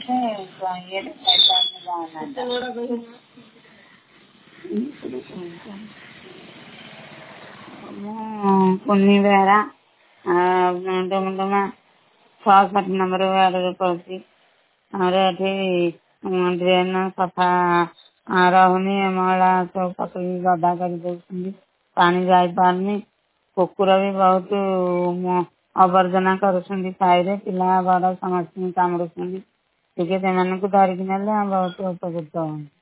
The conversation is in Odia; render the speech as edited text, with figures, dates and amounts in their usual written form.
कुन्नी बेहरा डुमडुमा 66 नंबर वार्ड पड़ुଛି। ଆମର ଏଠି ଡ୍ରେନ ସଫା ରହୁନି, ମହିଳା ସବୁ ପକେଇକି ଗଦା କରିଦଉଛନ୍ତି, ପାଣି ଯାଇପାରୁନି। କୁକୁର ବି ବହୁତ ଅବର୍ଜନା କରୁଛନ୍ତି ସାହିରେ, ପିଲା ବଡ଼ ସମସ୍ତଙ୍କୁ କାମୁଡୁଛନ୍ତି। ଟିକେ ସେମାନଙ୍କୁ ଧରିକି ନେଲେ ବହୁତ ଉପକୃତ ହୁଅନ୍ତି।